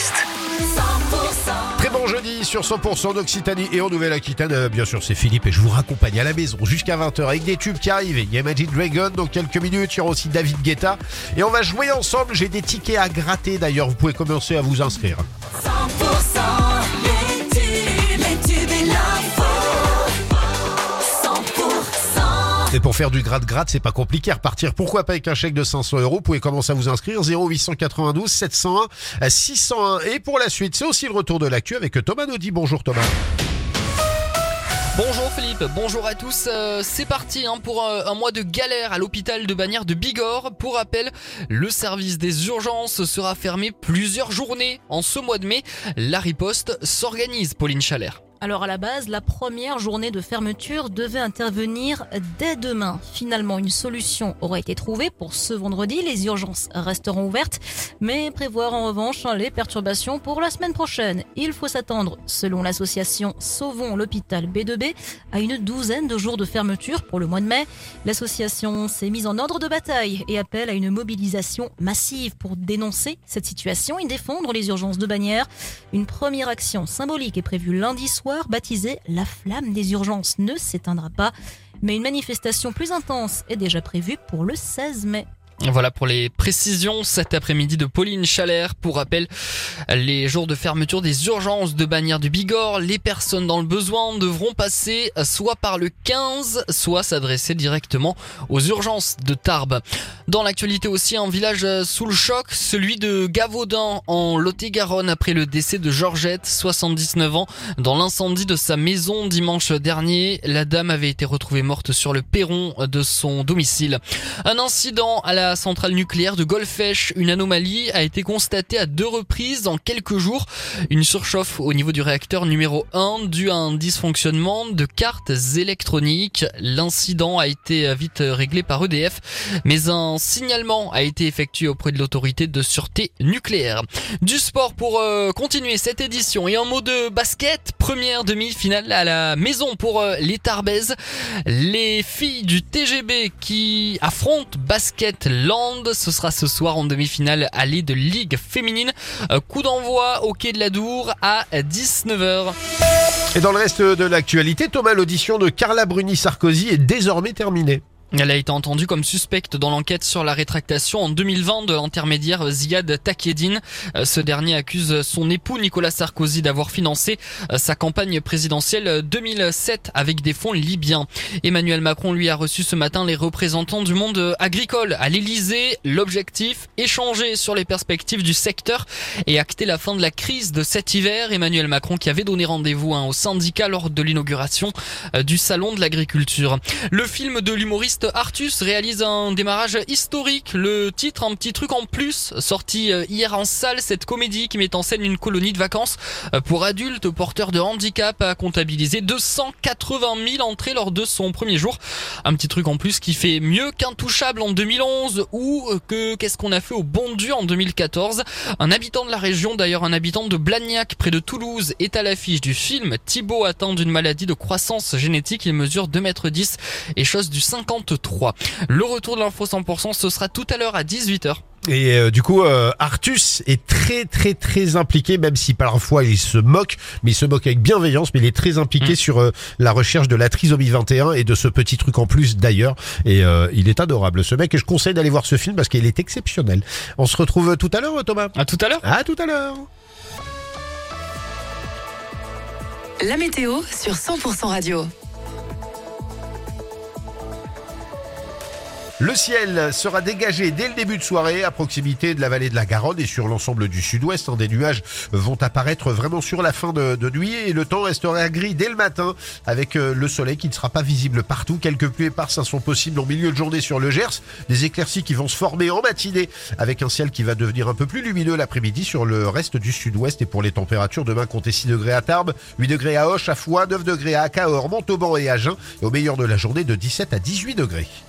podcast. Très bon jeudi sur 100% d'Occitanie et en Nouvelle-Aquitaine. Bien sûr, c'est Philippe et je vous raccompagne à la maison jusqu'à 20h avec des tubes qui arrivent. Il y a Imagine Dragon dans quelques minutes. Il y aura aussi David Guetta. Et on va jouer ensemble. J'ai des tickets à gratter d'ailleurs. Vous pouvez commencer à vous inscrire. 100% les tubes et l'info. 100%. Et pour faire du gratte-gratte, c'est pas compliqué à repartir. Pourquoi pas avec un chèque de 500 €? Vous pouvez commencer à vous inscrire. 0892 701 601. Et pour la suite, c'est aussi le retour de l'actu avec Thomas Naudy. Bonjour Thomas. Bonjour Philippe, bonjour à tous. C'est parti pour un mois de galère à l'hôpital de Bagnères de Bigorre. Pour rappel, le service des urgences sera fermé plusieurs journées en ce mois de mai. La riposte s'organise, Pauline Chalère. Alors à la base, la première journée de fermeture devait intervenir dès demain. Finalement, une solution aura été trouvée pour ce vendredi. Les urgences resteront ouvertes, mais prévoir en revanche les perturbations pour la semaine prochaine. Il faut s'attendre, selon l'association Sauvons l'hôpital B2B, à une douzaine de jours de fermeture pour le mois de mai. L'association s'est mise en ordre de bataille et appelle à une mobilisation massive pour dénoncer cette situation et défendre les urgences de Bagnères. Une première action symbolique est prévue lundi soir, baptisée La Flamme des Urgences ne s'éteindra pas. Mais une manifestation plus intense est déjà prévue pour le 16 mai. Voilà pour les précisions cet après-midi de Pauline Chalère. Pour rappel, les jours de fermeture des urgences de Bagnères du Bigorre, les personnes dans le besoin devront passer soit par le 15, soit s'adresser directement aux urgences de Tarbes. Dans l'actualité aussi, un village sous le choc, celui de Gavaudan en Lot-et-Garonne après le décès de Georgette, 79 ans, dans l'incendie de sa maison dimanche dernier. La dame avait été retrouvée morte sur le perron de son domicile. Un incident à la centrale nucléaire de Golfech, une anomalie a été constatée à 2 reprises en quelques jours. Une surchauffe au niveau du réacteur numéro 1 due à un dysfonctionnement de cartes électroniques. L'incident a été vite réglé par EDF, mais un signalement a été effectué auprès de l'autorité de sûreté nucléaire. Du sport pour continuer cette édition et un mot de basket. Première demi-finale à la maison pour les Tarbaises. Les filles du TGB qui affrontent Basket Land, ce sera ce soir en demi-finale allée de Ligue féminine. Coup d'envoi au quai de la Dour à 19h. Et dans le reste de l'actualité, Thomas, l'audition de Carla Bruni-Sarkozy est désormais terminée. Elle a été entendue comme suspecte dans l'enquête sur la rétractation en 2020 de l'intermédiaire Ziad Takieddine. Ce dernier accuse son époux Nicolas Sarkozy d'avoir financé sa campagne présidentielle 2007 avec des fonds libyens. Emmanuel Macron lui a reçu ce matin les représentants du monde agricole à l'Elysée. L'objectif, échanger sur les perspectives du secteur et acter la fin de la crise de cet hiver. Emmanuel Macron qui avait donné rendez-vous aux syndicats lors de l'inauguration du salon de l'agriculture. Le film de l'humoriste Artus réalise un démarrage historique. Le titre, un petit truc en plus, sorti hier en salle. Cette comédie qui met en scène une colonie de vacances pour adultes porteurs de handicap a comptabilisé 280 000 entrées lors de son premier jour. Un petit truc en plus qui fait mieux qu'Intouchable en 2011 ou que Qu'est-ce qu'on a fait au Bon Dieu en 2014. Un habitant de la région, d'ailleurs un habitant de Blagnac près de Toulouse, est à l'affiche du film. Thibaut atteint d'une maladie de croissance génétique. Il mesure 2,10 m et chose du 53. Le retour de l'info 100%, ce sera tout à l'heure à 18h. Et du coup, Artus est très impliqué, même si parfois il se moque, mais il se moque avec bienveillance, mais il est très impliqué sur la recherche de la trisomie 21 et de ce petit truc en plus d'ailleurs. Et il est adorable ce mec et je conseille d'aller voir ce film parce qu'il est exceptionnel. On se retrouve tout à l'heure, Thomas. À tout à l'heure. À tout à l'heure. La météo sur 100% radio. Le ciel sera dégagé dès le début de soirée à proximité de la vallée de la Garonne et sur l'ensemble du sud-ouest. Des nuages vont apparaître vraiment sur la fin de nuit et le temps restera gris dès le matin avec le soleil qui ne sera pas visible partout. Quelques pluies éparses sont possibles en milieu de journée sur le Gers. Des éclaircies qui vont se former en matinée avec un ciel qui va devenir un peu plus lumineux l'après-midi sur le reste du sud-ouest. Et pour les températures, demain comptez 6 degrés à Tarbes, 8 degrés à Auch, à Foix, 9 degrés à Cahors, Montauban et Agen. Et au meilleur de la journée de 17 à 18 degrés.